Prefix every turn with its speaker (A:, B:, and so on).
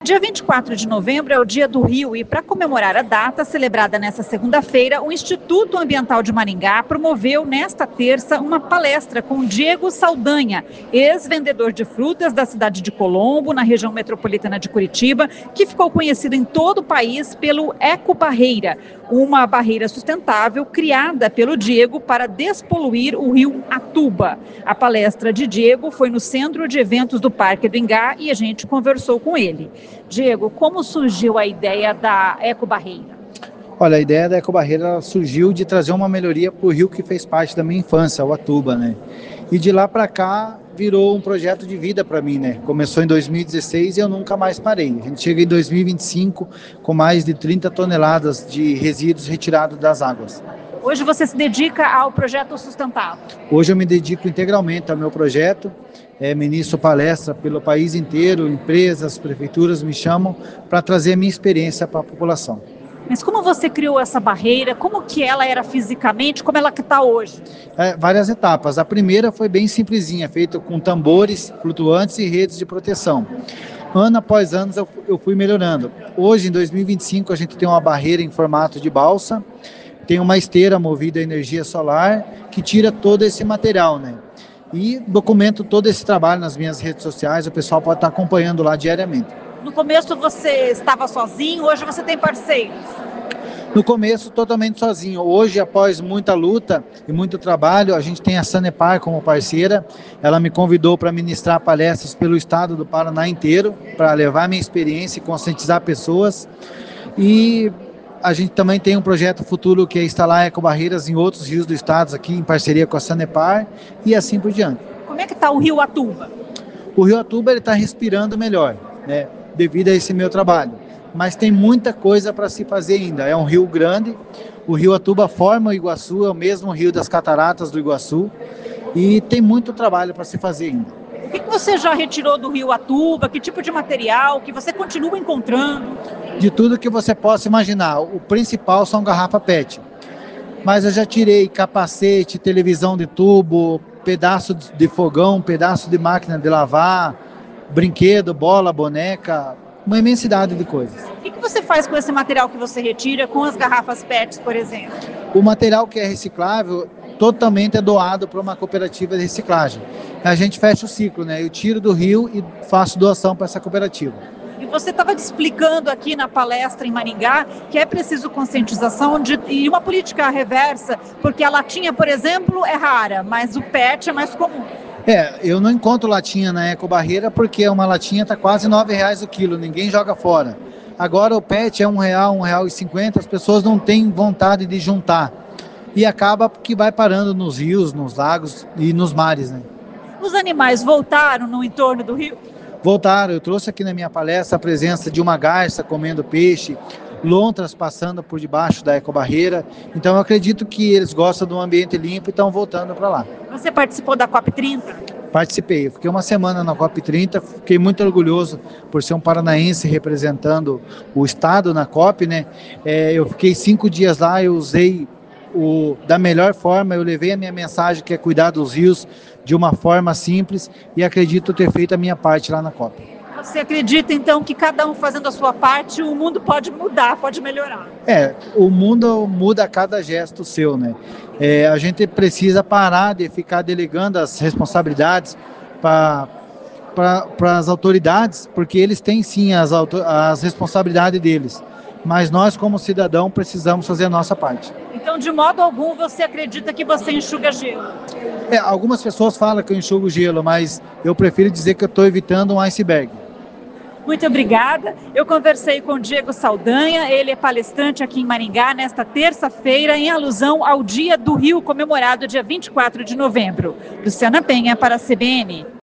A: Dia 24 de novembro é o Dia do Rio e, para comemorar a data, celebrada nesta segunda-feira, o Instituto Ambiental de Maringá promoveu nesta terça uma palestra com Diego Saldanha, ex-vendedor de frutas da cidade de Colombo, na região metropolitana de Curitiba, que ficou conhecido em todo o país pelo Eco Barreira, uma barreira sustentável criada pelo Diego para despoluir o rio Atuba. A palestra de Diego foi no Centro de Eventos do Parque do Ingá e a gente conversou com ele. Diego, como surgiu a ideia da Eco Barreira?
B: Olha, a ideia da Eco Barreira surgiu de trazer uma melhoria para o rio que fez parte da minha infância, o Atuba, né? E de lá para cá virou um projeto de vida para mim, né? Começou em 2016 e eu nunca mais parei. A gente chega em 2025 com mais de 30 toneladas de resíduos retirados das águas.
A: Hoje você se dedica ao projeto sustentável?
B: Hoje eu me dedico integralmente ao meu projeto. Ministro palestra pelo país inteiro, empresas, prefeituras me chamam para trazer a minha experiência para a população.
A: Mas como você criou essa barreira? Como que ela era fisicamente? Como ela está hoje?
B: Várias etapas. A primeira foi bem simplesinha, feita com tambores flutuantes e redes de proteção. Ano após ano eu fui melhorando. Hoje, em 2025, a gente tem uma barreira em formato de balsa, tem uma esteira movida a energia solar que tira todo esse material, né? E documento todo esse trabalho nas minhas redes sociais, o pessoal pode estar acompanhando lá diariamente.
A: No começo você estava sozinho, hoje você tem parceiros?
B: No começo, totalmente sozinho. Hoje, após muita luta e muito trabalho, a gente tem a Sanepar como parceira. Ela me convidou para ministrar palestras pelo estado do Paraná inteiro, para levar minha experiência e conscientizar pessoas. E a gente também tem um projeto futuro que é instalar ecobarreiras em outros rios do estado, aqui em parceria com a Sanepar e assim por diante.
A: Como é que está o rio Atuba?
B: O rio Atuba está respirando melhor, né, devido a esse meu trabalho. Mas tem muita coisa para se fazer ainda. É um rio grande, o rio Atuba forma o Iguaçu, é o mesmo rio das cataratas do Iguaçu, e tem muito trabalho para se fazer ainda.
A: O que você já retirou do rio Atuba? Que tipo de material que você continua encontrando?
B: De tudo que você possa imaginar. O principal são garrafa PET. Mas eu já tirei capacete, televisão de tubo, pedaço de fogão, pedaço de máquina de lavar, brinquedo, bola, boneca, uma imensidade de coisas.
A: O que você faz com esse material que você retira, com as garrafas PET, por exemplo?
B: O material que é reciclável totalmente é doado para uma cooperativa de reciclagem. A gente fecha o ciclo, né? Eu tiro do rio e faço doação para essa cooperativa.
A: E você estava explicando aqui na palestra em Maringá que é preciso conscientização e uma política reversa, porque a latinha, por exemplo, é rara, mas o PET é mais comum.
B: Eu não encontro latinha na Eco Barreira porque uma latinha está quase R$9 o quilo, ninguém joga fora. Agora o PET é R$1, R$1,50, as pessoas não têm vontade de juntar. E acaba que vai parando nos rios, nos lagos e nos mares, né?
A: Os animais voltaram no entorno do rio?
B: Voltaram. Eu trouxe aqui na minha palestra a presença de uma garça comendo peixe, lontras passando por debaixo da ecobarreira. Então eu acredito que eles gostam do ambiente limpo e estão voltando para lá.
A: Você participou da COP30?
B: Participei. Eu fiquei uma semana na COP30, fiquei muito orgulhoso por ser um paranaense representando o estado na COP, né? Eu fiquei 5 dias lá, eu usei da melhor forma, eu levei a minha mensagem que é cuidar dos rios de uma forma simples e acredito ter feito a minha parte lá na COP.
A: Você acredita então que cada um fazendo a sua parte, o mundo pode mudar, pode melhorar?
B: O mundo muda a cada gesto seu, né? A gente precisa parar de ficar delegando as responsabilidades para as autoridades, porque eles têm sim as responsabilidades deles, mas nós como cidadão precisamos fazer a nossa parte.
A: Então, de modo algum, você acredita que você enxuga gelo?
B: Algumas pessoas falam que eu enxugo gelo, mas eu prefiro dizer que eu estou evitando um iceberg.
A: Muito obrigada. Eu conversei com o Diego Saldanha, ele é palestrante aqui em Maringá nesta terça-feira, em alusão ao Dia do Rio, comemorado dia 24 de novembro. Luciana Penha para a CBN.